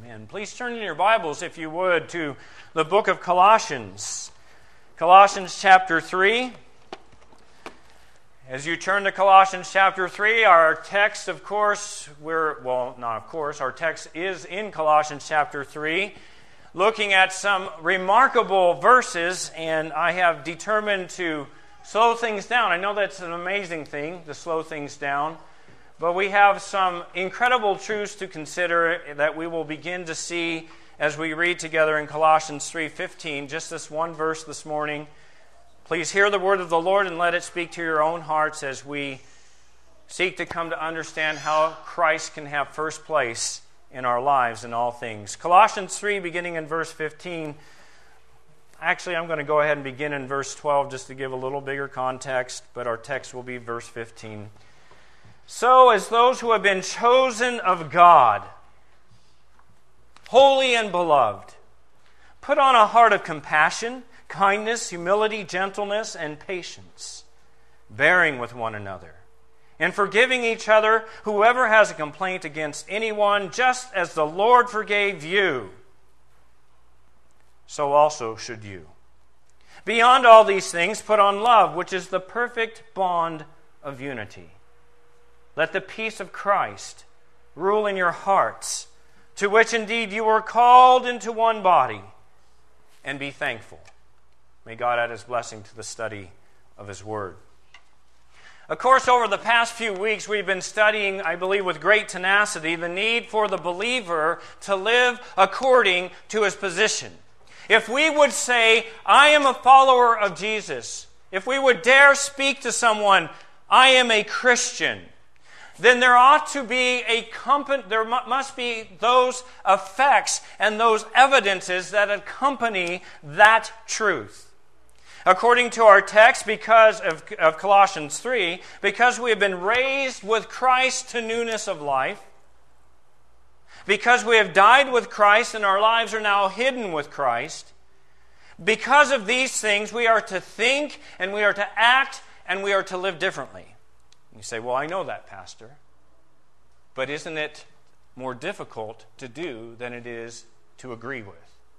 Amen. Please turn in your Bibles, if you would, to the book of Colossians. Colossians chapter 3. As you turn to Colossians chapter 3, our text, of course, our text is in Colossians chapter 3, looking at some remarkable verses, and I have determined to slow things down. I know that's an amazing thing, to slow things down. But we have some incredible truths to consider that we will begin to see as we read together in Colossians 3:15, just this one verse this morning. Please hear the word of the Lord and let it speak to your own hearts as we seek to come to understand how Christ can have first place in our lives in all things. Colossians 3, beginning in verse 15. Actually, I'm going to go ahead and begin in verse 12 just to give a little bigger context, but our text will be verse 15. So, as those who have been chosen of God, holy and beloved, put on a heart of compassion, kindness, humility, gentleness, and patience, bearing with one another, and forgiving each other, whoever has a complaint against anyone, just as the Lord forgave you, so also should you. Beyond all these things, put on love, which is the perfect bond of unity. Let the peace of Christ rule in your hearts, to which indeed you were called into one body, and be thankful. May God add His blessing to the study of His Word. Of course, over the past few weeks, we've been studying, I believe with great tenacity, the need for the believer to live according to his position. If we would say, I am a follower of Jesus, if we would dare speak to someone, I am a Christian, then there ought to be there must be those effects and those evidences that accompany that truth. According to our text, because of Colossians 3, because we have been raised with Christ to newness of life, because we have died with Christ and our lives are now hidden with Christ, because of these things we are to think and we are to act and we are to live differently. You say, well, I know that, Pastor. But isn't it more difficult to do than it is to agree with?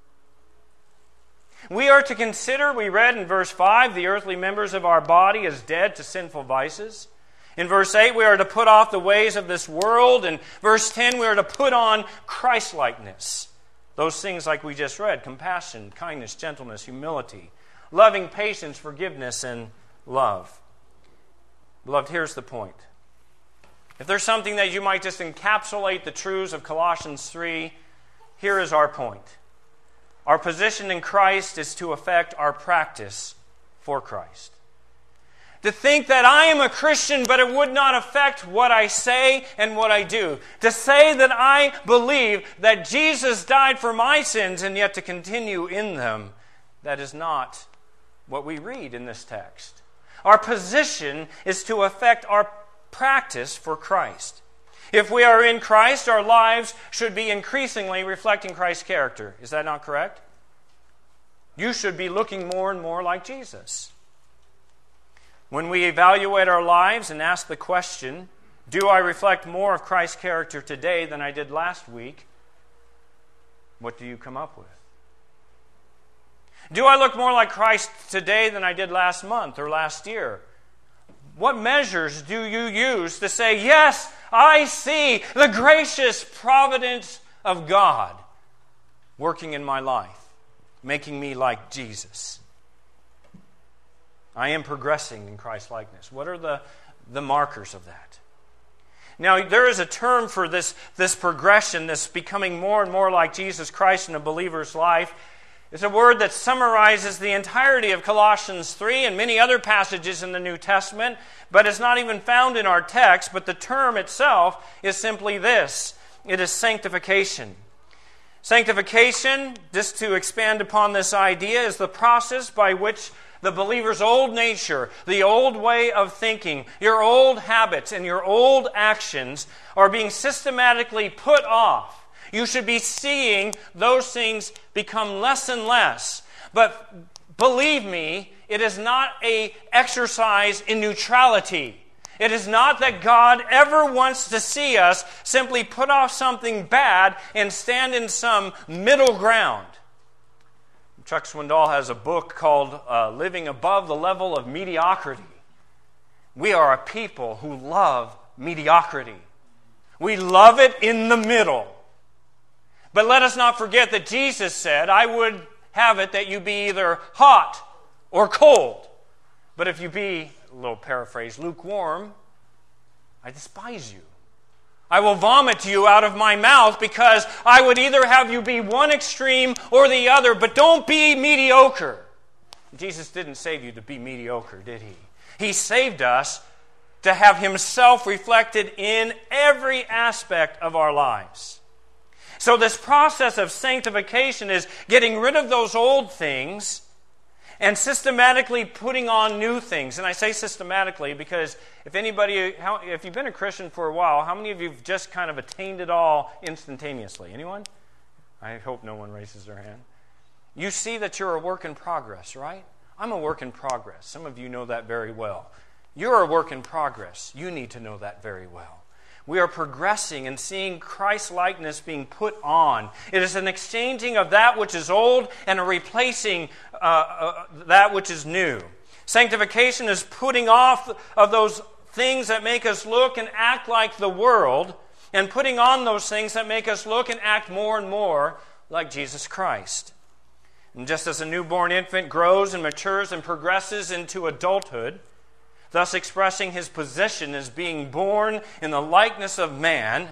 We are to consider, we read in verse 5, the earthly members of our body as dead to sinful vices. In verse 8, we are to put off the ways of this world. In verse 10, we are to put on Christ-likeness. Those things like we just read, compassion, kindness, gentleness, humility, loving patience, forgiveness, and love. Beloved, here's the point. If there's something that you might just encapsulate the truths of Colossians 3, here is our point. Our position in Christ is to affect our practice for Christ. To think that I am a Christian, but it would not affect what I say and what I do. To say that I believe that Jesus died for my sins and yet to continue in them, that is not what we read in this text. Our position is to affect our practice for Christ. If we are in Christ, our lives should be increasingly reflecting Christ's character. Is that not correct? You should be looking more and more like Jesus. When we evaluate our lives and ask the question, do I reflect more of Christ's character today than I did last week? What do you come up with? Do I look more like Christ today than I did last month or last year? What measures do you use to say, yes, I see the gracious providence of God working in my life, making me like Jesus? I am progressing in Christ-likeness. What are the markers of that? Now, there is a term for this progression, this becoming more and more like Jesus Christ in a believer's life. It's a word that summarizes the entirety of Colossians 3 and many other passages in the New Testament, but it's not even found in our text, but the term itself is simply this. It is sanctification. Sanctification, just to expand upon this idea, is the process by which the believer's old nature, the old way of thinking, your old habits and your old actions are being systematically put off. You should be seeing those things become less and less. But believe me, it is not an exercise in neutrality. It is not that God ever wants to see us simply put off something bad and stand in some middle ground. Chuck Swindoll has a book called Living Above the Level of Mediocrity. We are a people who love mediocrity. We love it in the middle. But let us not forget that Jesus said, I would have it that you be either hot or cold. But if you be, a little paraphrase, lukewarm, I despise you. I will vomit you out of my mouth, because I would either have you be one extreme or the other, but don't be mediocre. Jesus didn't save you to be mediocre, did He? He saved us to have Himself reflected in every aspect of our lives. So this process of sanctification is getting rid of those old things and systematically putting on new things. And I say systematically because if you've been a Christian for a while, how many of you have just kind of attained it all instantaneously? Anyone? I hope no one raises their hand. You see that you're a work in progress, right? I'm a work in progress. Some of you know that very well. You're a work in progress. You need to know that very well. We are progressing and seeing Christ-likeness being put on. It is an exchanging of that which is old and a replacing that which is new. Sanctification is putting off of those things that make us look and act like the world, and putting on those things that make us look and act more and more like Jesus Christ. And just as a newborn infant grows and matures and progresses into adulthood, thus expressing his position as being born in the likeness of man,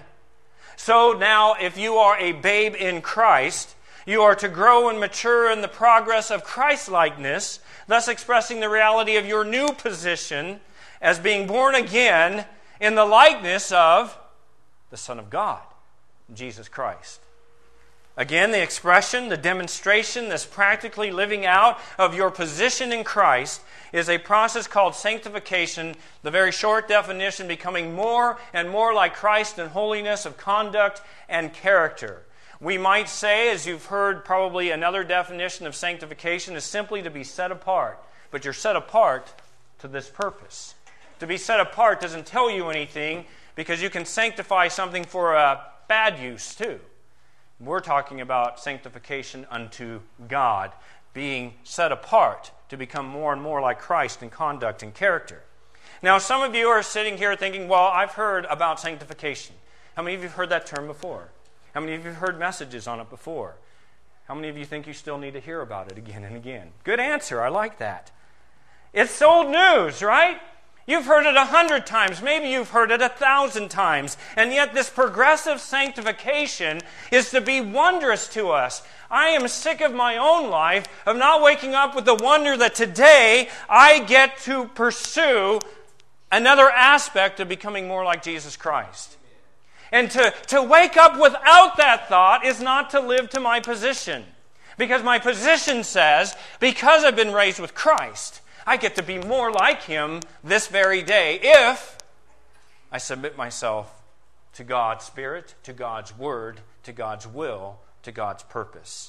so now if you are a babe in Christ, you are to grow and mature in the progress of Christ-likeness, thus expressing the reality of your new position as being born again in the likeness of the Son of God, Jesus Christ. Again, the expression, the demonstration, this practically living out of your position in Christ is a process called sanctification, the very short definition, becoming more and more like Christ in holiness of conduct and character. We might say, as you've heard probably another definition of sanctification, is simply to be set apart. But you're set apart to this purpose. To be set apart doesn't tell you anything, because you can sanctify something for a bad use too. We're talking about sanctification unto God, being set apart to become more and more like Christ in conduct and character. Now, some of you are sitting here thinking, well, I've heard about sanctification. How many of you have heard that term before? How many of you have heard messages on it before? How many of you think you still need to hear about it again and again? Good answer. I like that. It's old news, right? You've heard it 100 times. Maybe you've heard it 1,000 times. And yet this progressive sanctification is to be wondrous to us. I am sick of my own life of not waking up with the wonder that today I get to pursue another aspect of becoming more like Jesus Christ. And to wake up without that thought is not to live to my position. Because my position says, because I've been raised with Christ, I get to be more like Him this very day if I submit myself to God's Spirit, to God's Word, to God's will, to God's purpose.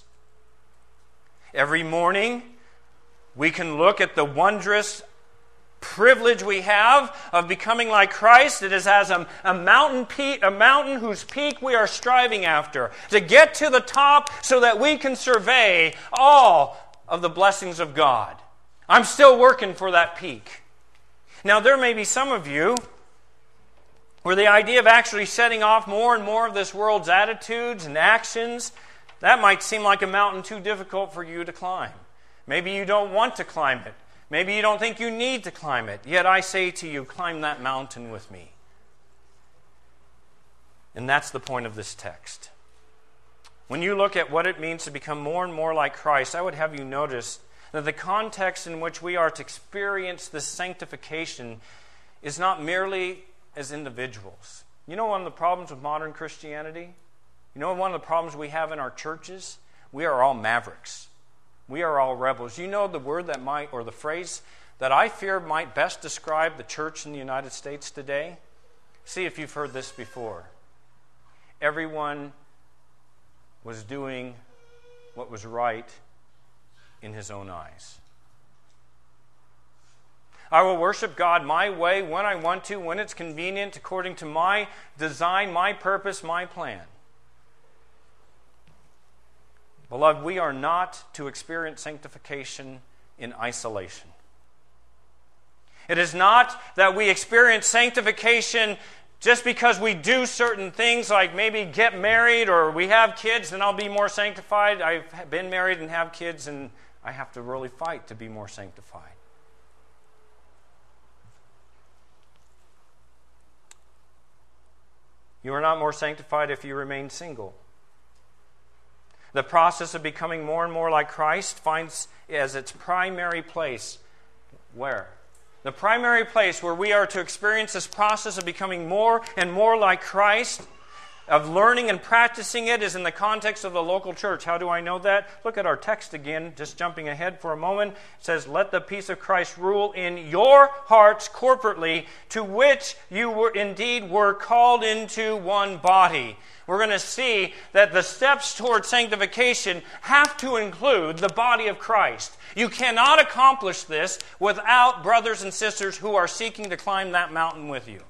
Every morning, we can look at the wondrous privilege we have of becoming like Christ. It is as a mountain whose peak we are striving after, to get to the top so that we can survey all of the blessings of God. I'm still working for that peak. Now, there may be some of you where the idea of actually setting off more and more of this world's attitudes and actions, that might seem like a mountain too difficult for you to climb. Maybe you don't want to climb it. Maybe you don't think you need to climb it. Yet I say to you, climb that mountain with me. And that's the point of this text. When you look at what it means to become more and more like Christ, I would have you notice that the context in which we are to experience this sanctification is not merely as individuals. You know one of the problems with modern Christianity? You know one of the problems we have in our churches? We are all mavericks. We are all rebels. You know the word that might, or the phrase that I fear might best describe the church in the United States today? See if you've heard this before. Everyone was doing what was right in his own eyes. I will worship God my way, when I want to, when it's convenient, according to my design, my purpose, my plan. Beloved, we are not to experience sanctification in isolation. It is not that we experience sanctification just because we do certain things, like maybe get married or we have kids, then I'll be more sanctified. I've been married and have kids, and I have to really fight to be more sanctified. You are not more sanctified if you remain single. The process of becoming more and more like Christ finds as its primary place where? The primary place where we are to experience this process of becoming more and more like Christ, of learning and practicing it, is in the context of the local church. How do I know that? Look at our text again, just jumping ahead for a moment. It says, "Let the peace of Christ rule in your hearts corporately, to which you were called into one body." We're going to see that the steps toward sanctification have to include the body of Christ. You cannot accomplish this without brothers and sisters who are seeking to climb that mountain with you.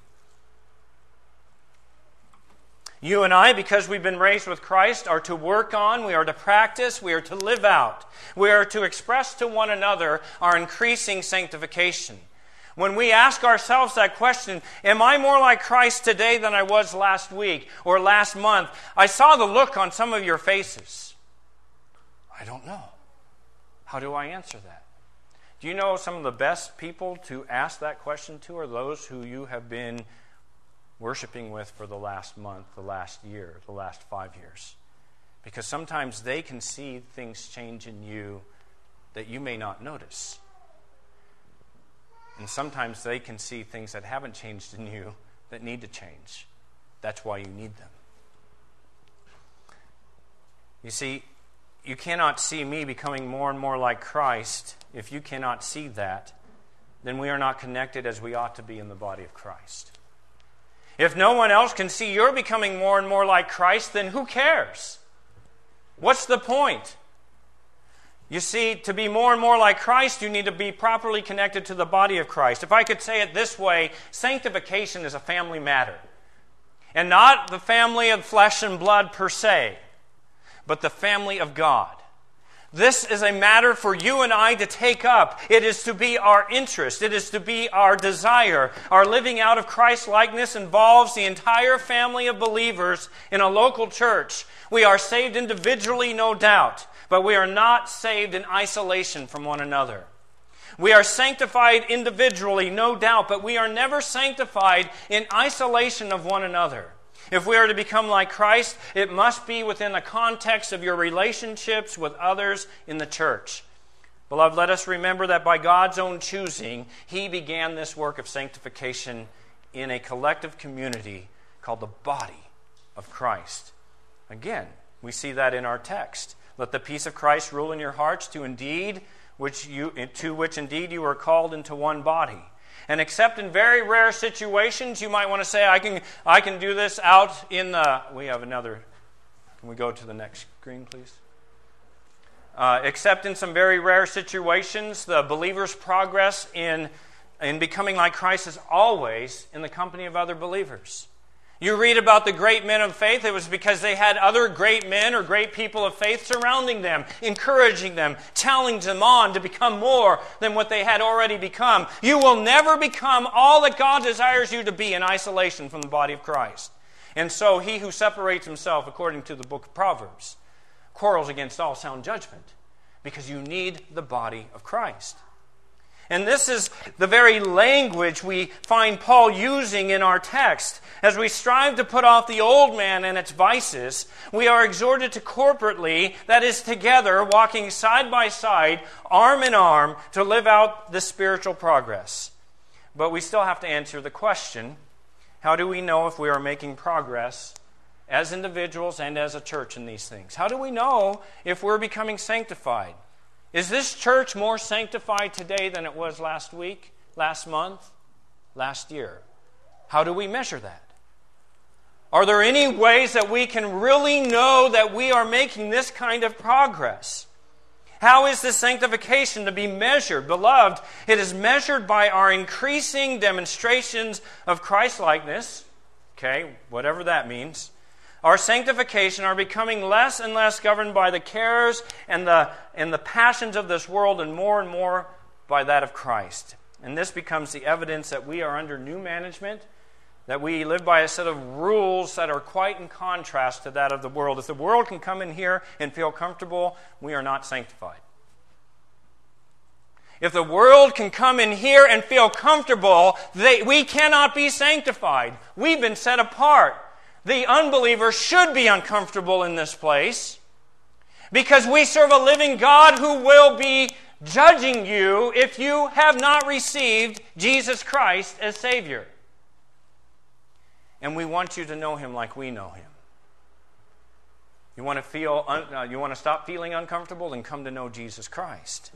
You and I, because we've been raised with Christ, are to work on, we are to practice, we are to live out. We are to express to one another our increasing sanctification. When we ask ourselves that question, am I more like Christ today than I was last week or last month? I saw the look on some of your faces. I don't know. How do I answer that? Do you know some of the best people to ask that question to are those who you have been worshiping with for the last month, the last year, the last 5 years? Because sometimes they can see things change in you that you may not notice. And sometimes they can see things that haven't changed in you that need to change. That's why you need them. You see, you cannot see me becoming more and more like Christ. If you cannot see that, then we are not connected as we ought to be in the body of Christ. If no one else can see you're becoming more and more like Christ, then who cares? What's the point? You see, to be more and more like Christ, you need to be properly connected to the body of Christ. If I could say it this way, sanctification is a family matter. And not the family of flesh and blood per se, but the family of God. This is a matter for you and I to take up. It is to be our interest. It is to be our desire. Our living out of Christ's likeness involves the entire family of believers in a local church. We are saved individually, no doubt, but we are not saved in isolation from one another. We are sanctified individually, no doubt, but we are never sanctified in isolation of one another. If we are to become like Christ, it must be within the context of your relationships with others in the church. Beloved, let us remember that by God's own choosing, He began this work of sanctification in a collective community called the body of Christ. Again, we see that in our text. Let the peace of Christ rule in your hearts, to which indeed you are called into one body. And except in very rare situations, you might want to say, I can do this out in the... We have another... Can we go to the next screen, please? Except in some very rare situations, the believer's progress in becoming like Christ is always in the company of other believers. You read about the great men of faith, it was because they had other great men or great people of faith surrounding them, encouraging them, challenging them on to become more than what they had already become. You will never become all that God desires you to be in isolation from the body of Christ. And so he who separates himself, according to the book of Proverbs, quarrels against all sound judgment, because you need the body of Christ. And this is the very language we find Paul using in our text. As we strive to put off the old man and its vices, we are exhorted to corporately, that is together, walking side by side, arm in arm, to live out this spiritual progress. But we still have to answer the question, how do we know if we are making progress as individuals and as a church in these things? How do we know if we're becoming sanctified? Is this church more sanctified today than it was last week, last month, last year? How do we measure that? Are there any ways that we can really know that we are making this kind of progress? How is this sanctification to be measured? Beloved, it is measured by our increasing demonstrations of Christ-likeness. Okay, whatever that means. Our sanctification, our becoming less and less governed by the cares and the passions of this world and more by that of Christ. And this becomes the evidence that we are under new management, that we live by a set of rules that are quite in contrast to that of the world. If the world can come in here and feel comfortable, we are not sanctified. If the world can come in here and feel comfortable, we cannot be sanctified. We've been set apart. The unbeliever should be uncomfortable in this place because we serve a living God who will be judging you if you have not received Jesus Christ as Savior. And we want you to know Him like we know Him. You want to stop feeling uncomfortable? Then come to know Jesus Christ.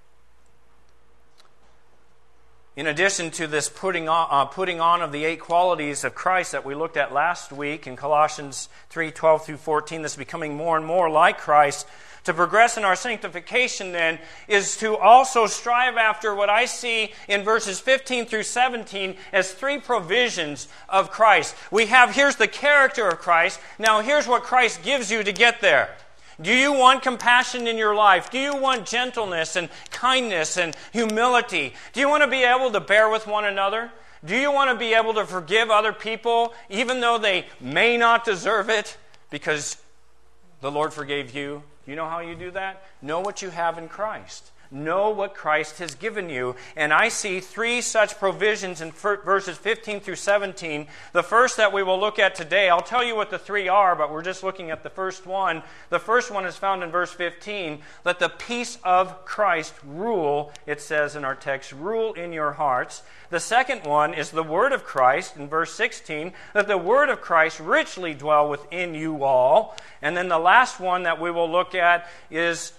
In addition to this putting on of the 8 qualities of Christ that we looked at last week in Colossians 3:12 through 14, this becoming more and more like Christ, to progress in our sanctification then is to also strive after what I see in verses 15 through 17 as 3 provisions of Christ. Here's the character of Christ. Now here's what Christ gives you to get there. Do you want compassion in your life? Do you want gentleness and kindness and humility? Do you want to be able to bear with one another? Do you want to be able to forgive other people even though they may not deserve it because the Lord forgave you? You know how you do that? Know what you have in Christ. Know what Christ has given you. And I see 3 such provisions in verses 15 through 17. The first that we will look at today, I'll tell you what the 3 are, but we're just looking at the first one. The first one is found in verse 15. Let the peace of Christ rule, it says in our text, rule in your hearts. The second one is the word of Christ in verse 16. Let the word of Christ richly dwell within you all. And then the last one that we will look at is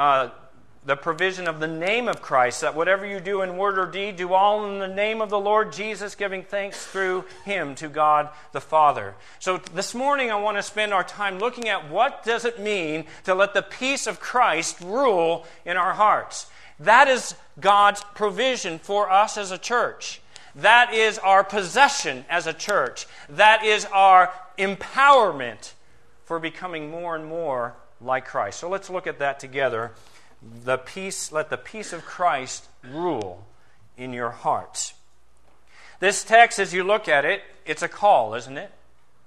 the provision of the name of Christ, that whatever you do in word or deed, do all in the name of the Lord Jesus, giving thanks through Him to God the Father. So this morning I want to spend our time looking at what does it mean to let the peace of Christ rule in our hearts. That is God's provision for us as a church. That is our possession as a church. That is our empowerment for becoming more and more like Christ. So let's look at that together. Let the peace of Christ rule in your hearts. This text, as you look at it, it's a call, isn't it?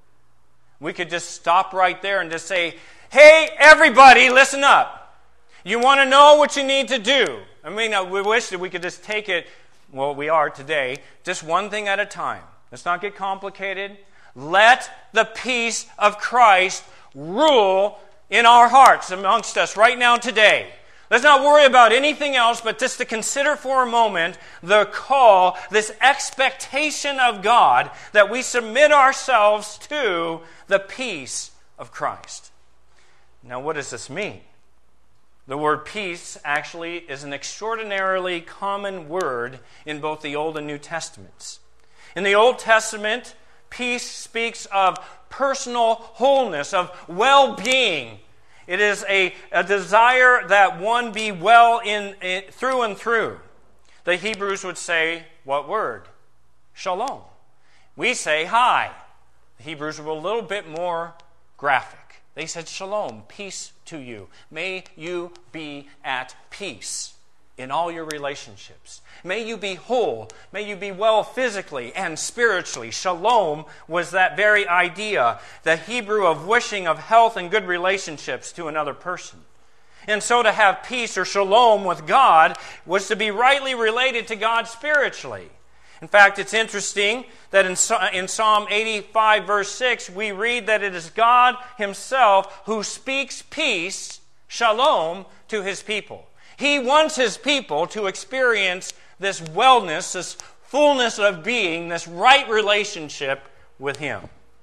We could just stop right there and just say, hey, everybody, listen up. You want to know what you need to do. I mean, we wish that we could just take it, well, we are today, just one thing at a time. Let's not get complicated. Let the peace of Christ rule in our hearts amongst us right now today. Let's not worry about anything else, but just to consider for a moment the call, this expectation of God that we submit ourselves to the peace of Christ. Now, what does this mean? The word peace actually is an extraordinarily common word in both the Old and New Testaments. In the Old Testament, peace speaks of personal wholeness, of well-being. It is a desire that one be well in through and through. The Hebrews would say, what word? Shalom. We say hi. The Hebrews were a little bit more graphic. They said, shalom, peace to you. May you be at peace in all your relationships. May you be whole. May you be well physically and spiritually. Shalom was that very idea, the Hebrew of wishing of health and good relationships to another person. And so to have peace or shalom with God was to be rightly related to God spiritually. In fact, it's interesting that in Psalm 85, verse 6, we read that it is God Himself who speaks peace, shalom, to His people. He wants His people to experience this wellness, this fullness of being, this right relationship with Him.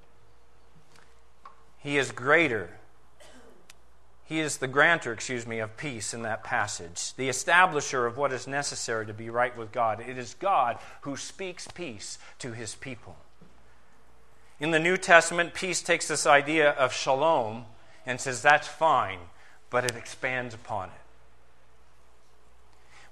He is greater. He is the granter, of peace in that passage, the establisher of what is necessary to be right with God. It is God who speaks peace to His people. In the New Testament, peace takes this idea of shalom and says that's fine, but it expands upon it.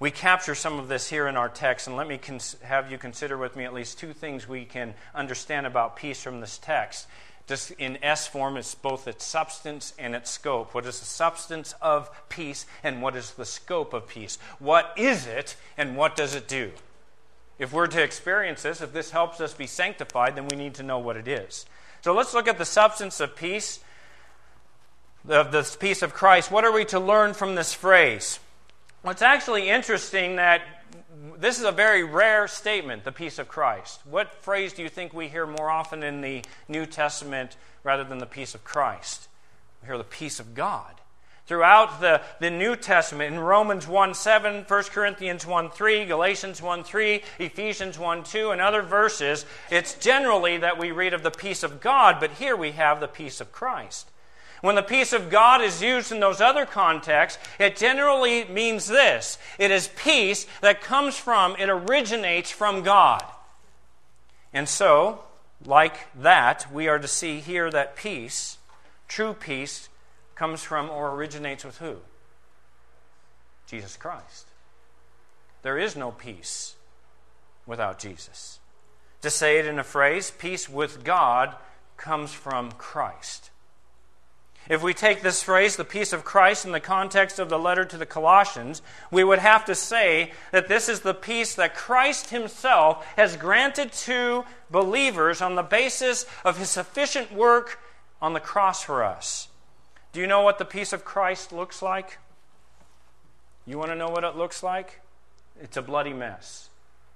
We capture some of this here in our text, and let me have you consider with me at least two things we can understand about peace from this text. Just in S form, it's both its substance and its scope. What is the substance of peace, and what is the scope of peace? What is it, and what does it do? If we're to experience this, if this helps us be sanctified, then we need to know what it is. So let's look at the substance of peace, of this peace of Christ. What are we to learn from this phrase? Well, it's actually interesting that this is a very rare statement, the peace of Christ. What phrase do you think we hear more often in the New Testament rather than the peace of Christ? We hear the peace of God. Throughout the New Testament, in Romans 1:7, 1 Corinthians 1:3, Galatians 1:3, Ephesians 1:2, and other verses, it's generally that we read of the peace of God, but here we have the peace of Christ. When the peace of God is used in those other contexts, it generally means this. It is peace that comes from, it originates from God. And so, like that, we are to see here that peace, true peace, comes from or originates with who? Jesus Christ. There is no peace without Jesus. To say it in a phrase, peace with God comes from Christ. If we take this phrase, the peace of Christ, in the context of the letter to the Colossians, we would have to say that this is the peace that Christ Himself has granted to believers on the basis of His sufficient work on the cross for us. Do you know what the peace of Christ looks like? You want to know what it looks like? It's a bloody mess.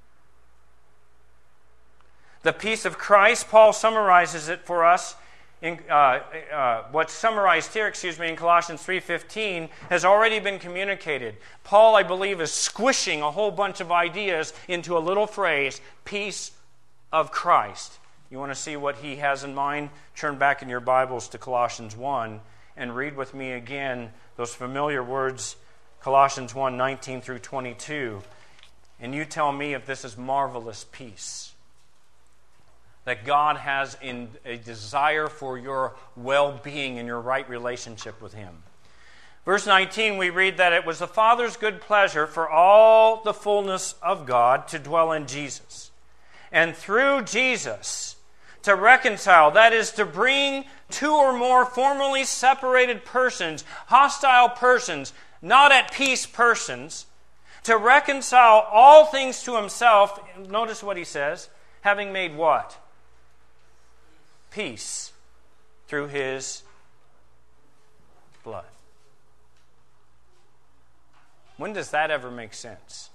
The peace of Christ, Paul summarizes it for us. What's summarized here, in Colossians 3:15 has already been communicated. Paul, I believe, is squishing a whole bunch of ideas into a little phrase, peace of Christ. You want to see what he has in mind? Turn back in your Bibles to Colossians 1 and read with me again those familiar words, Colossians 1:19 through 22. And you tell me if this is marvelous peace that God has in a desire for your well-being and your right relationship with Him. Verse 19, we read that it was the Father's good pleasure for all the fullness of God to dwell in Jesus. And through Jesus, to reconcile, that is to bring two or more formerly separated persons, hostile persons, not at peace persons, to reconcile all things to Himself. Notice what he says, having made what? Peace through His blood. When does that ever make sense?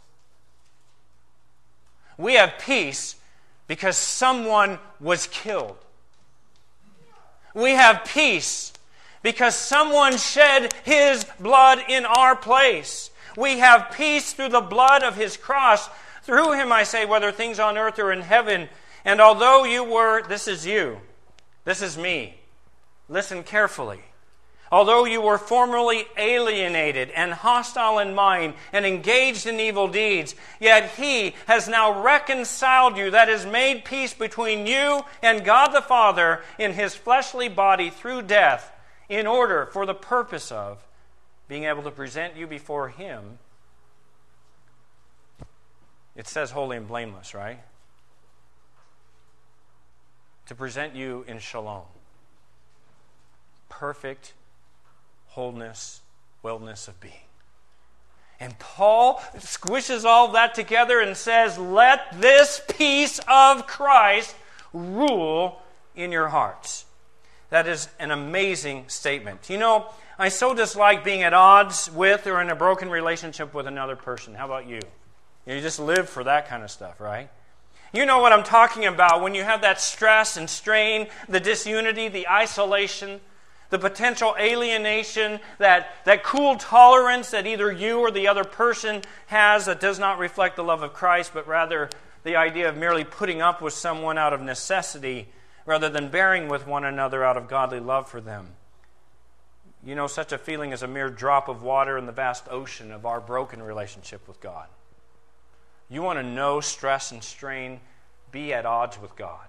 We have peace because someone was killed. We have peace because someone shed His blood in our place. We have peace through the blood of His cross. Through Him, I say, whether things on earth or in heaven. And although you were, this is you, this is me. Listen carefully. Although you were formerly alienated and hostile in mind and engaged in evil deeds, yet He has now reconciled you, that is, made peace between you and God the Father in His fleshly body through death, in order, for the purpose of, being able to present you before Him. It says holy and blameless, right? To present you in shalom. Perfect wholeness, wellness of being. And Paul squishes all of that together and says, let this peace of Christ rule in your hearts. That is an amazing statement. You know, I so dislike being at odds with or in a broken relationship with another person. How about you? You just live for that kind of stuff, right? You know what I'm talking about when you have that stress and strain, the disunity, the isolation, the potential alienation, that cool tolerance that either you or the other person has that does not reflect the love of Christ, but rather the idea of merely putting up with someone out of necessity rather than bearing with one another out of godly love for them. You know, such a feeling is a mere drop of water in the vast ocean of our broken relationship with God. You want to know stress and strain? Be at odds with God.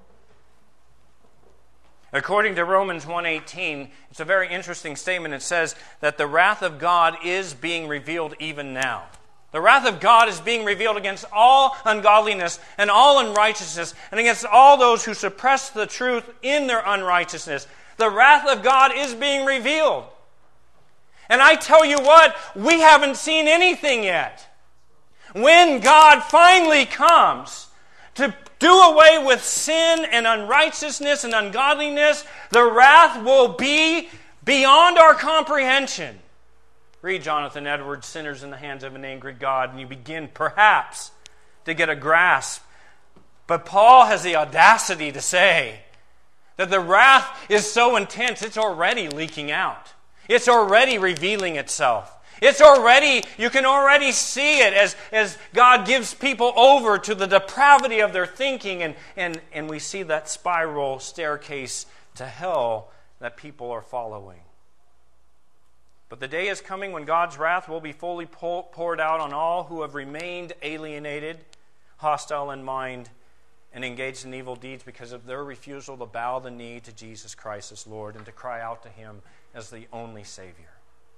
According to Romans 1:18, it's a very interesting statement. It says that the wrath of God is being revealed even now. The wrath of God is being revealed against all ungodliness and all unrighteousness and against all those who suppress the truth in their unrighteousness. The wrath of God is being revealed. And I tell you what, we haven't seen anything yet. When God finally comes to do away with sin and unrighteousness and ungodliness, the wrath will be beyond our comprehension. Read Jonathan Edwards' Sinners in the Hands of an Angry God, and you begin perhaps to get a grasp. But Paul has the audacity to say that the wrath is so intense, it's already leaking out. It's already revealing itself. You can already see it as God gives people over to the depravity of their thinking, and we see that spiral staircase to hell that people are following. But the day is coming when God's wrath will be fully poured out on all who have remained alienated, hostile in mind, and engaged in evil deeds because of their refusal to bow the knee to Jesus Christ as Lord and to cry out to Him as the only Savior.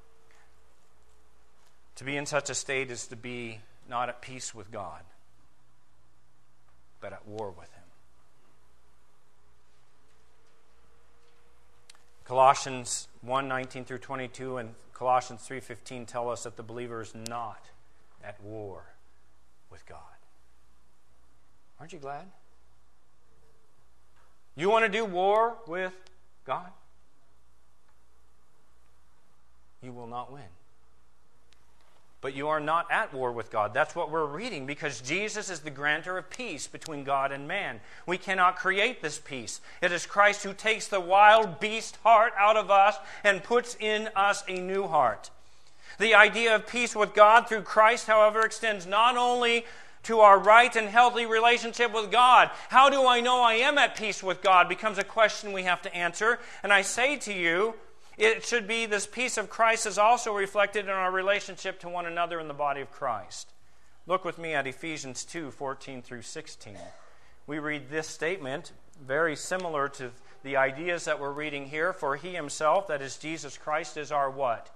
To be in such a state is to be not at peace with God, but at war with Him. Colossians 1:19 through 22 and Colossians 3:15 tell us that the believer is not at war with God. Aren't you glad? You want to do war with God? You will not win. But you are not at war with God. That's what we're reading, because Jesus is the grantor of peace between God and man. We cannot create this peace. It is Christ who takes the wild beast heart out of us and puts in us a new heart. The idea of peace with God through Christ, however, extends not only to our right and healthy relationship with God. How do I know I am at peace with God becomes a question we have to answer. And I say to you, it should be this peace of Christ is also reflected in our relationship to one another in the body of Christ. Look with me at Ephesians 2:14 through 16. We read this statement, very similar to the ideas that we're reading here. For He Himself, that is Jesus Christ, is our what?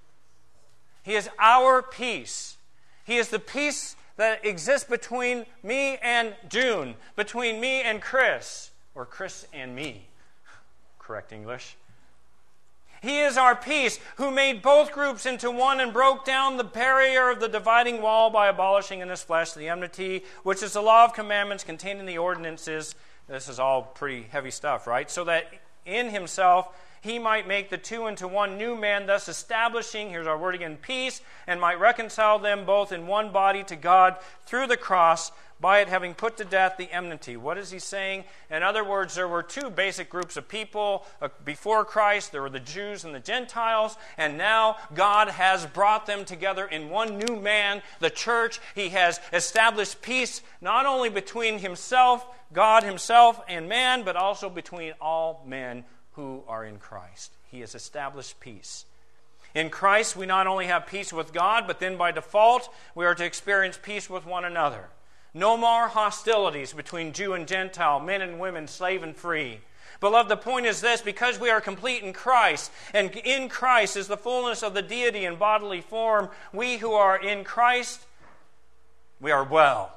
He is our peace. He is the peace that exists between me and June, between me and Chris, or Chris and me. Correct English. He is our peace, who made both groups into one and broke down the barrier of the dividing wall by abolishing in His flesh the enmity, which is the law of commandments contained in the ordinances. This is all pretty heavy stuff, right? So that in Himself He might make the two into one new man, thus establishing, here's our word again, peace, and might reconcile them both in one body to God through the cross, by it having put to death the enmity. What is he saying? In other words, there were two basic groups of people before Christ. There were the Jews and the Gentiles, and now God has brought them together in one new man, the church. He has established peace not only between Himself, God Himself, and man, but also between all men who are in Christ. He has established peace. In Christ, we not only have peace with God, but then by default, we are to experience peace with one another. No more hostilities between Jew and Gentile, men and women, slave and free. Beloved, the point is this: because we are complete in Christ, and in Christ is the fullness of the deity in bodily form, we who are in Christ, we are well.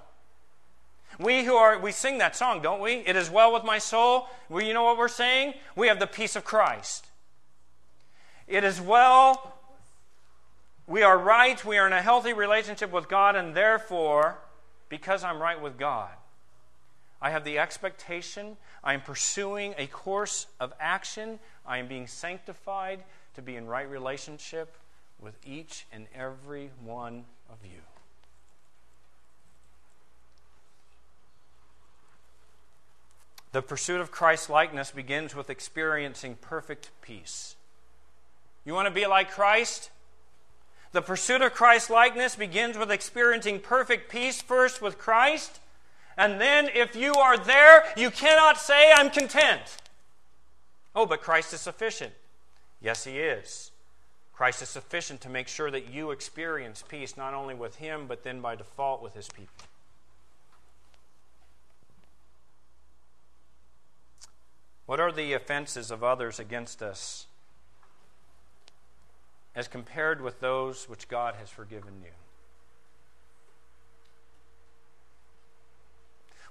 We sing that song, don't we? It is well with my soul. Well, you know what we're saying? We have the peace of Christ. It is well. We are right. We are in a healthy relationship with God, and therefore, because I'm right with God, I have the expectation, I am pursuing a course of action, I am being sanctified to be in right relationship with each and every one of you. The pursuit of Christ's likeness begins with experiencing perfect peace. You want to be like Christ? The pursuit of Christ's likeness begins with experiencing perfect peace first with Christ. And then if you are there, you cannot say, I'm content. Oh, but Christ is sufficient. Yes, He is. Christ is sufficient to make sure that you experience peace not only with Him, but then by default with His people. What are the offenses of others against us as compared with those which God has forgiven you?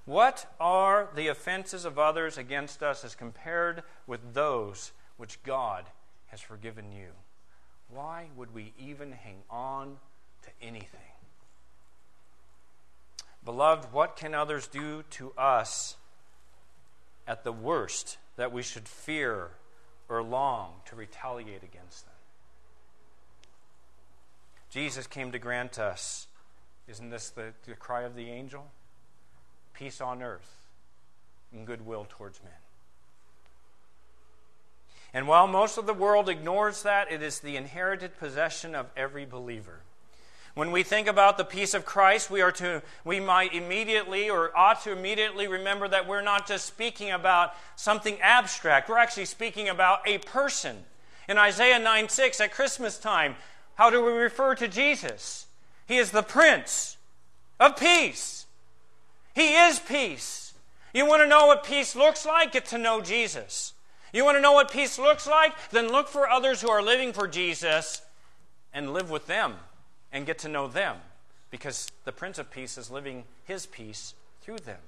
What are the offenses of others against us as compared with those which God has forgiven you? Why would we even hang on to anything? Beloved, what can others do to us at the worst that we should fear or long to retaliate against them? Jesus came to grant us, isn't this the cry of the angel? Peace on earth and goodwill towards men. And while most of the world ignores that, it is the inherited possession of every believer. When we think about the peace of Christ, we might immediately or ought to immediately remember that we're not just speaking about something abstract. We're actually speaking about a person. In Isaiah 9:6 at Christmas time, how do we refer to Jesus? He is the Prince of Peace. He is peace. You want to know what peace looks like? Get to know Jesus. You want to know what peace looks like? Then look for others who are living for Jesus and live with them and get to know them, because the Prince of Peace is living His peace through them.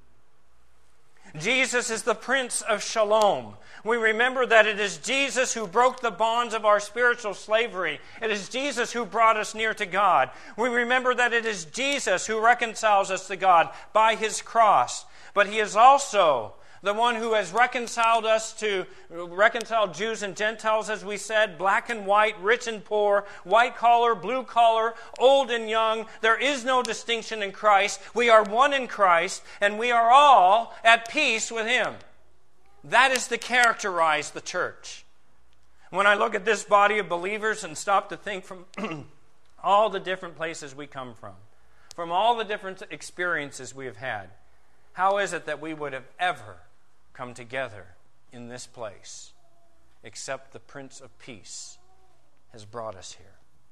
Jesus is the Prince of Shalom. We remember that it is Jesus who broke the bonds of our spiritual slavery. It is Jesus who brought us near to God. We remember that it is Jesus who reconciles us to God by His cross. But He is also the one who has reconciled Jews and Gentiles, as we said, black and white, rich and poor, white collar, blue collar, old and young. There is no distinction in Christ. We are one in Christ, and we are all at peace with Him. That is to characterize the church. When I look at this body of believers and stop to think from all the different places we come from all the different experiences we have had, how is it that we would have ever come together in this place except the Prince of Peace has brought us here?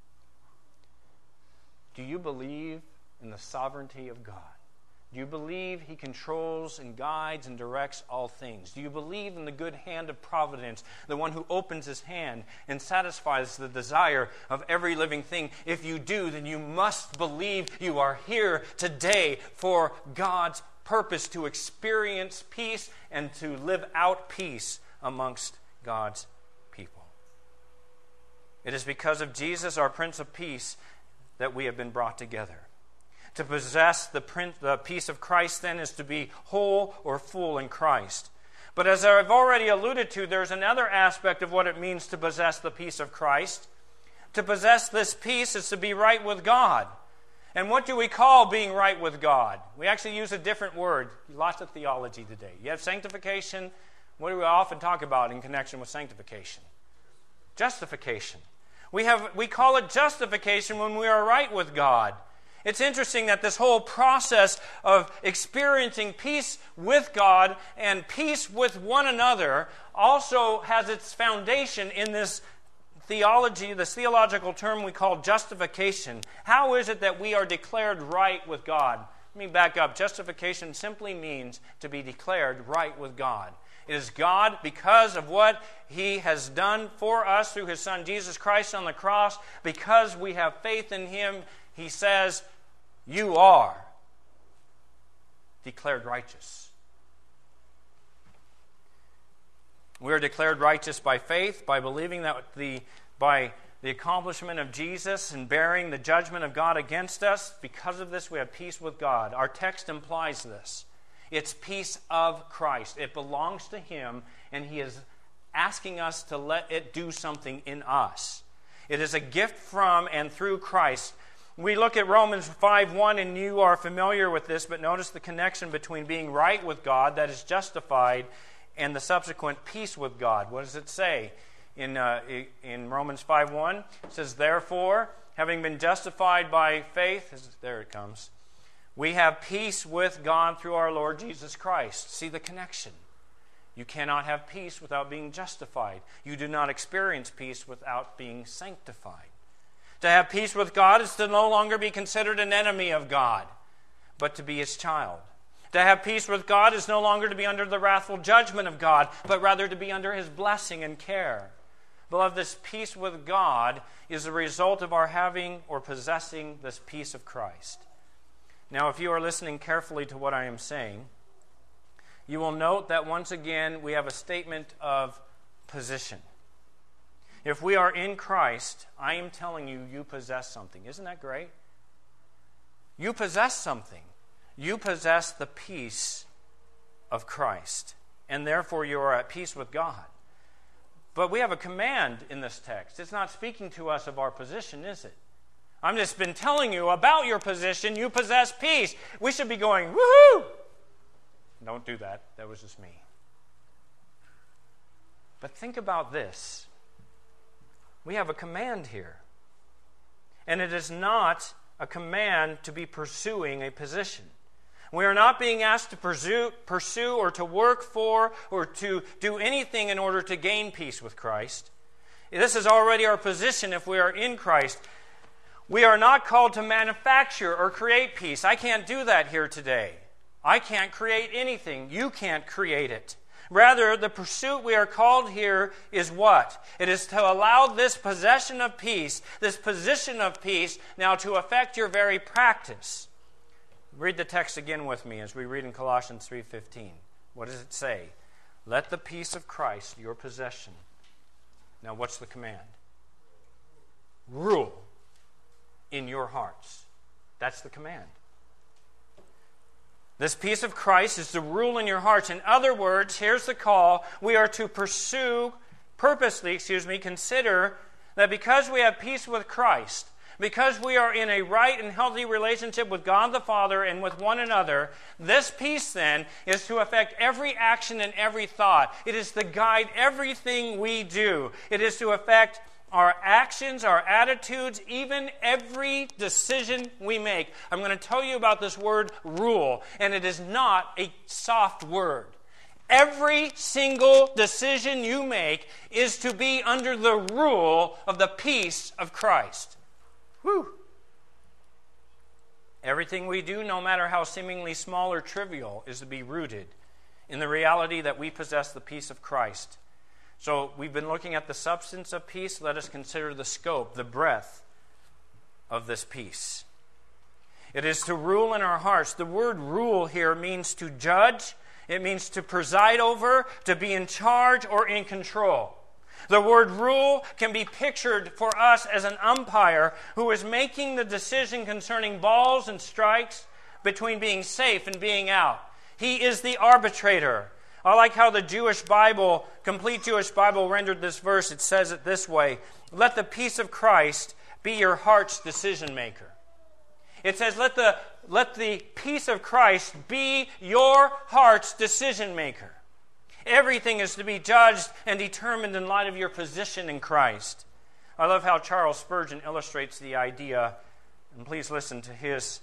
Do you believe in the sovereignty of God? Do you believe He controls and guides and directs all things? Do you believe in the good hand of providence, the one who opens His hand and satisfies the desire of every living thing? If you do, then you must believe you are here today for God's purpose, to experience peace and to live out peace amongst God's people. It is because of Jesus, our Prince of Peace, that we have been brought together. To possess the peace of Christ, then, is to be whole or full in Christ. But as I've already alluded to, there's another aspect of what it means to possess the peace of Christ. To possess this peace is to be right with God. And what do we call being right with God? We actually use a different word. Lots of theology today. You have sanctification. What do we often talk about in connection with sanctification? Justification. We call it justification when we are right with God. It's interesting that this whole process of experiencing peace with God and peace with one another also has its foundation in this theology, this theological term we call justification. How is it that we are declared right with God? Let me back up. Justification simply means to be declared right with God. It is God, because of what He has done for us through His Son Jesus Christ on the cross, because we have faith in Him, He says, you are declared righteous. We are declared righteous by faith, by believing that by the accomplishment of Jesus and bearing the judgment of God against us. Because of this, we have peace with God. Our text implies this. It's peace of Christ. It belongs to Him, and He is asking us to let it do something in us. It is a gift from and through Christ. We look at Romans 5:1, and you are familiar with this, but notice the connection between being right with God, that is justified, and the subsequent peace with God. What does it say in Romans 5:1? It says, therefore, having been justified by faith, there it comes, we have peace with God through our Lord Jesus Christ. See the connection. You cannot have peace without being justified. You do not experience peace without being sanctified. To have peace with God is to no longer be considered an enemy of God, but to be His child. To have peace with God is no longer to be under the wrathful judgment of God, but rather to be under His blessing and care. Beloved, this peace with God is a result of our having or possessing this peace of Christ. Now, if you are listening carefully to what I am saying, you will note that once again we have a statement of position. If we are in Christ, I am telling you, you possess something. Isn't that great? You possess something. You possess the peace of Christ, and therefore you are at peace with God. But we have a command in this text. It's not speaking to us of our position, is it? I've just been telling you about your position. You possess peace. We should be going, woohoo! Don't do that. That was just me. But think about this. We have a command here. And it is not a command to be pursuing a position. We are not being asked to pursue or to work for or to do anything in order to gain peace with Christ. This is already our position if we are in Christ. We are not called to manufacture or create peace. I can't do that here today. I can't create anything. You can't create it. Rather, the pursuit we are called here is what? It is to allow this possession of peace, this position of peace, now to affect your very practice. Read the text again with me as we read in Colossians 3:15. What does it say? Let the peace of Christ, your possession. Now, what's the command? Rule in your hearts. That's the command. This peace of Christ is to rule in your hearts. In other words, here's the call. We are to purposely consider that because we have peace with Christ, because we are in a right and healthy relationship with God the Father and with one another, this peace then is to affect every action and every thought. It is to guide everything we do. It is to affect our actions, our attitudes, even every decision we make. I'm going to tell you about this word rule, and it is not a soft word. Every single decision you make is to be under the rule of the peace of Christ. Whew. Everything we do, no matter how seemingly small or trivial, is to be rooted in the reality that we possess the peace of Christ. So we've been looking at the substance of peace. Let us consider the scope, the breadth of this peace. It is to rule in our hearts. The word rule here means to judge. It means to preside over, to be in charge or in control. The word rule can be pictured for us as an umpire who is making the decision concerning balls and strikes between being safe and being out. He is the arbitrator. I like how the Jewish Bible, complete Jewish Bible, rendered this verse. It says it this way: let the peace of Christ be your heart's decision maker. It says, let the peace of Christ be your heart's decision maker. Everything is to be judged and determined in light of your position in Christ. I love how Charles Spurgeon illustrates the idea, and please listen to his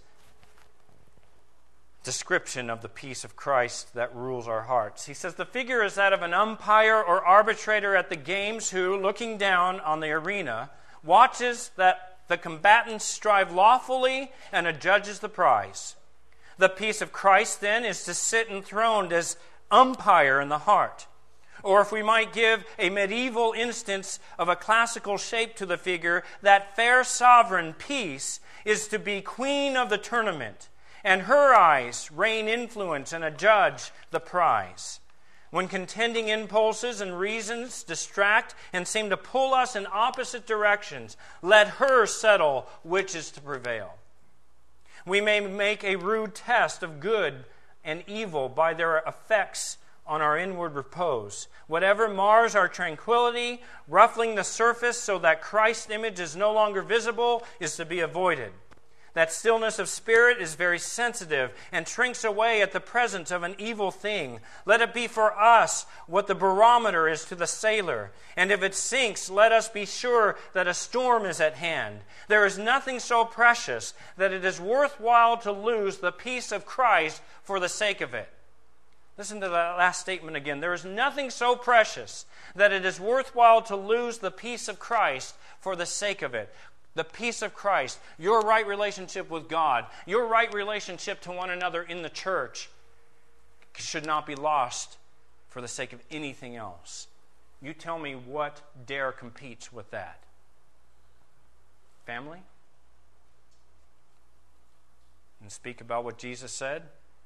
description of the peace of Christ that rules our hearts. He says, the figure is that of an umpire or arbitrator at the games who, looking down on the arena, watches that the combatants strive lawfully and adjudges the prize. The peace of Christ, then, is to sit enthroned as umpire in the heart. Or if we might give a medieval instance of a classical shape to the figure, that fair sovereign peace is to be queen of the tournament, and her eyes reign influence and adjudge the prize. When contending impulses and reasons distract and seem to pull us in opposite directions, let her settle which is to prevail. We may make a rude test of good and evil by their effects on our inward repose. Whatever mars our tranquility, ruffling the surface so that Christ's image is no longer visible, is to be avoided. That stillness of spirit is very sensitive and shrinks away at the presence of an evil thing. Let it be for us what the barometer is to the sailor. And if it sinks, let us be sure that a storm is at hand. There is nothing so precious that it is worthwhile to lose the peace of Christ for the sake of it. Listen to that last statement again. There is nothing so precious that it is worthwhile to lose the peace of Christ for the sake of it. The peace of Christ, your right relationship with God, your right relationship to one another in the church should not be lost for the sake of anything else. You tell me what dare competes with that? Family? and speak about what Jesus said?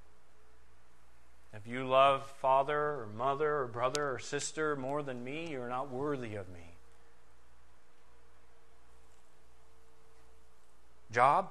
If you love father or mother or brother or sister more than me, you're not worthy of me. Job?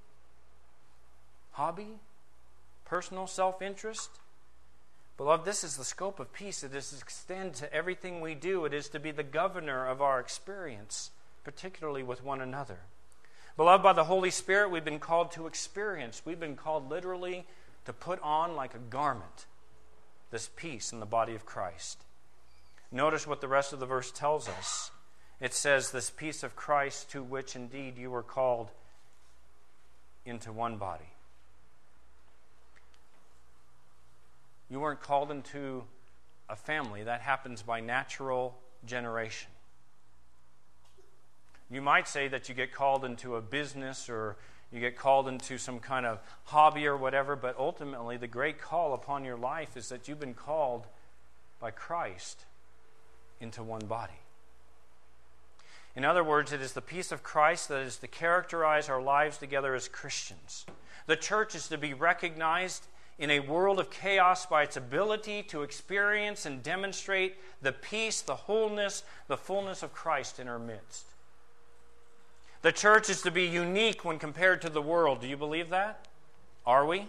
Hobby? Personal self-interest? Beloved, this is the scope of peace. It is to extend to everything we do. It is to be the governor of our experience, particularly with one another. Beloved, by the Holy Spirit, we've been called to experience. We've been called literally to put on like a garment this peace in the body of Christ. Notice what the rest of the verse tells us. It says, this peace of Christ to which indeed you were called into one body. You weren't called into a family. That happens by natural generation. You might say that you get called into a business or you get called into some kind of hobby or whatever, but ultimately the great call upon your life is that you've been called by Christ into one body. In other words, it is the peace of Christ that is to characterize our lives together as Christians. The church is to be recognized in a world of chaos by its ability to experience and demonstrate the peace, the wholeness, the fullness of Christ in our midst. The church is to be unique when compared to the world. Do you believe that? Are we?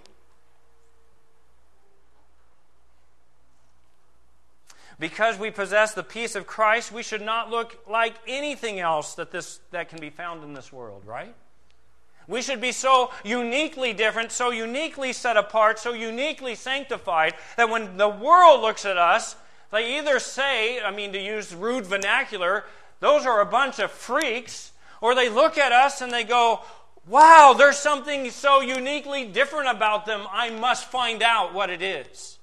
Because we possess the peace of Christ, we should not look like anything else that can be found in this world, right? We should be so uniquely different, so uniquely set apart, so uniquely sanctified that when the world looks at us, they either say, to use rude vernacular, those are a bunch of freaks, or they look at us and they go, wow, there's something so uniquely different about them, I must find out what it is.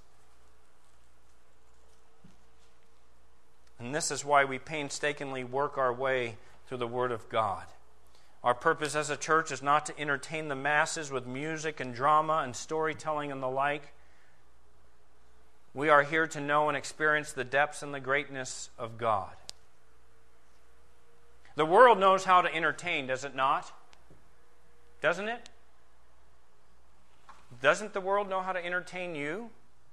And this is why we painstakingly work our way through the Word of God. Our purpose as a church is not to entertain the masses with music and drama and storytelling and the like. We are here to know and experience the depths and the greatness of God. The world knows how to entertain, does it not? Doesn't it? Doesn't the world know how to entertain you?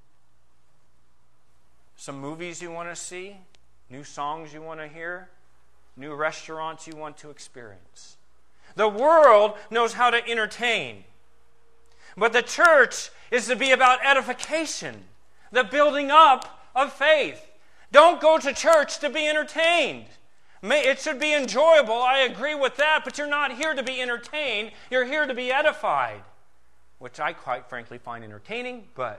Some movies you want to see? New songs you want to hear? New restaurants you want to experience? The world knows how to entertain. But the church is to be about edification, the building up of faith. Don't go to church to be entertained. It should be enjoyable, I agree with that, but you're not here to be entertained. You're here to be edified, which I quite frankly find entertaining, but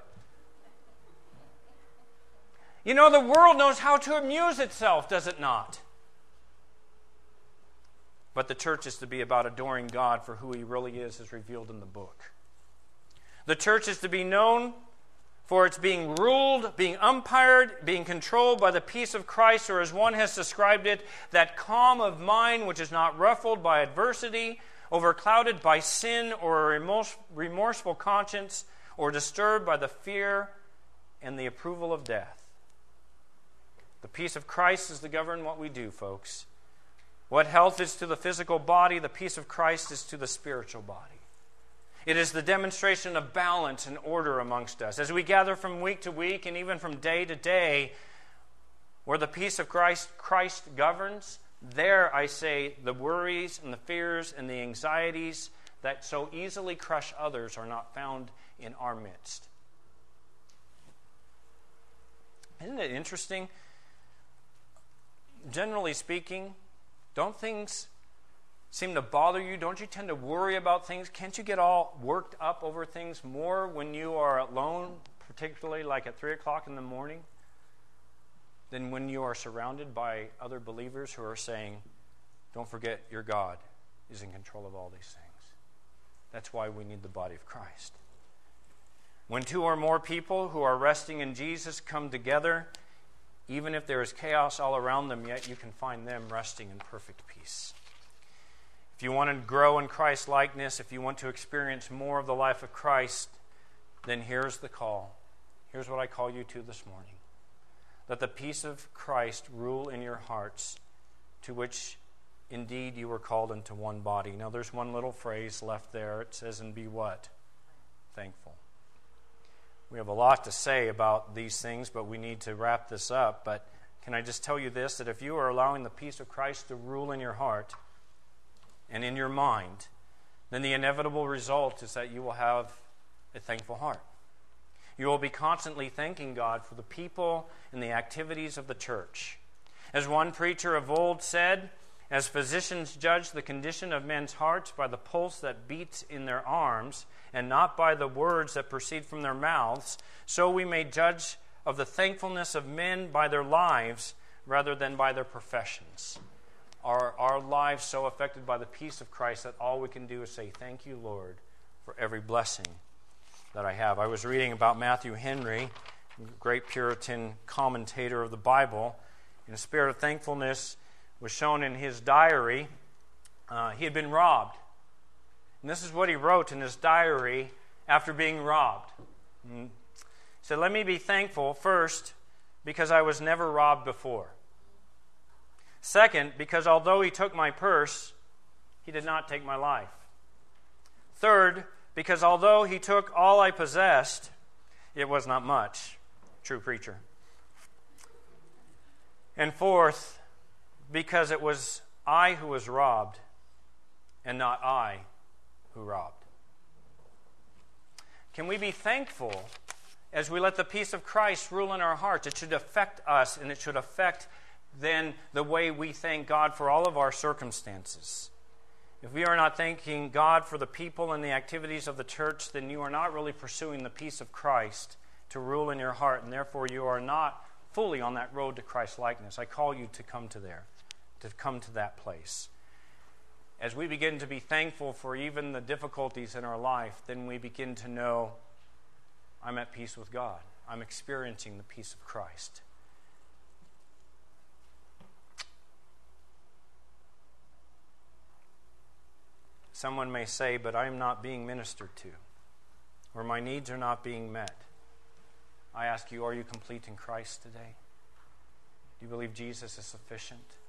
the world knows how to amuse itself, does it not? But the church is to be about adoring God for who He really is as revealed in the book. The church is to be known for its being ruled, being umpired, being controlled by the peace of Christ, or as one has described it, that calm of mind which is not ruffled by adversity, overclouded by sin or a remorseful conscience, or disturbed by the fear and the approval of death. The peace of Christ is to govern what we do, folks. What health is to the physical body, the peace of Christ is to the spiritual body. It is the demonstration of balance and order amongst us. As we gather from week to week and even from day to day, where the peace of Christ governs, there, I say, the worries and the fears and the anxieties that so easily crush others are not found in our midst. Isn't it interesting? Generally speaking, don't things seem to bother you? Don't you tend to worry about things? Can't you get all worked up over things more when you are alone, particularly like at 3 o'clock in the morning, than when you are surrounded by other believers who are saying, don't forget your God is in control of all these things. That's why we need the body of Christ. When 2 or more people who are resting in Jesus come together, even if there is chaos all around them, yet you can find them resting in perfect peace. If you want to grow in Christ's likeness, if you want to experience more of the life of Christ, then here's the call. Here's what I call you to this morning. Let the peace of Christ rule in your hearts, to which indeed you were called into one body. Now there's one little phrase left there. It says, and be what? thankful. We have a lot to say about these things, but we need to wrap this up. But can I just tell you this, that if you are allowing the peace of Christ to rule in your heart and in your mind, then the inevitable result is that you will have a thankful heart. You will be constantly thanking God for the people and the activities of the church. As one preacher of old said, as physicians judge the condition of men's hearts by the pulse that beats in their arms, and not by the words that proceed from their mouths, so we may judge of the thankfulness of men by their lives rather than by their professions. Are our lives so affected by the peace of Christ that all we can do is say, "Thank you, Lord, for every blessing that I have"? I was reading about Matthew Henry, great Puritan commentator of the Bible, in a spirit of thankfulness was shown in his diary. He had been robbed. And this is what he wrote in his diary after being robbed. He said, "Let me be thankful, first, because I was never robbed before. Second, because although he took my purse, he did not take my life. Third, because although he took all I possessed, it was not much." True preacher. And fourth, because it was I who was robbed, and not I who robbed. Can we be thankful as we let the peace of Christ rule in our hearts? It should affect us, and it should affect then the way we thank God for all of our circumstances. If we are not thanking God for the people and the activities of the church, then you are not really pursuing the peace of Christ to rule in your heart, and therefore you are not fully on that road to Christ-likeness. I call you to come to there, to come to that place. As we begin to be thankful for even the difficulties in our life, then we begin to know, I'm at peace with God. I'm experiencing the peace of Christ. Someone may say, but I am not being ministered to, or my needs are not being met. I ask you, are you complete in Christ today? Do you believe Jesus is sufficient?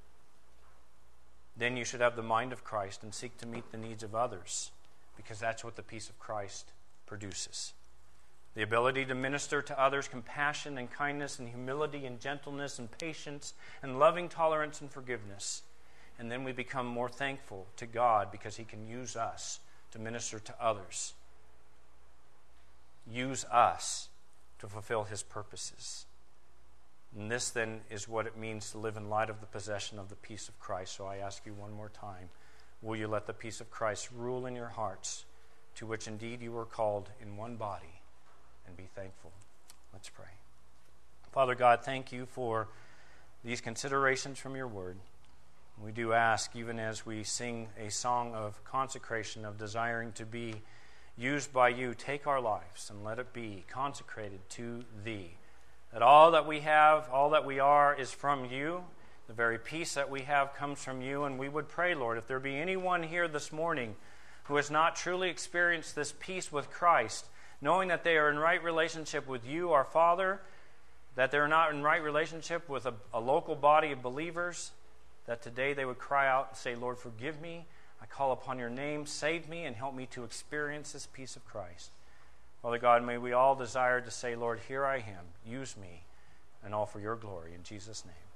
Then you should have the mind of Christ and seek to meet the needs of others, because that's what the peace of Christ produces. The ability to minister to others, compassion and kindness and humility and gentleness and patience and loving tolerance and forgiveness. And then we become more thankful to God because He can use us to minister to others. Use us to fulfill His purposes. And this then is what it means to live in light of the possession of the peace of Christ. So I ask you one more time, will you let the peace of Christ rule in your hearts, to which indeed you were called in one body, and be thankful? Let's pray. Father God, thank you for these considerations from your word. We do ask, even as we sing a song of consecration, of desiring to be used by you, take our lives and let it be consecrated to thee. That all that we have, all that we are, is from you. The very peace that we have comes from you. And we would pray, Lord, if there be anyone here this morning who has not truly experienced this peace with Christ, knowing that they are in right relationship with you, our Father, that they're not in right relationship with a local body of believers, that today they would cry out and say, Lord, forgive me. I call upon your name. Save me and help me to experience this peace of Christ. Father God, may we all desire to say, Lord, here I am. Use me, and all for your glory. In Jesus' name.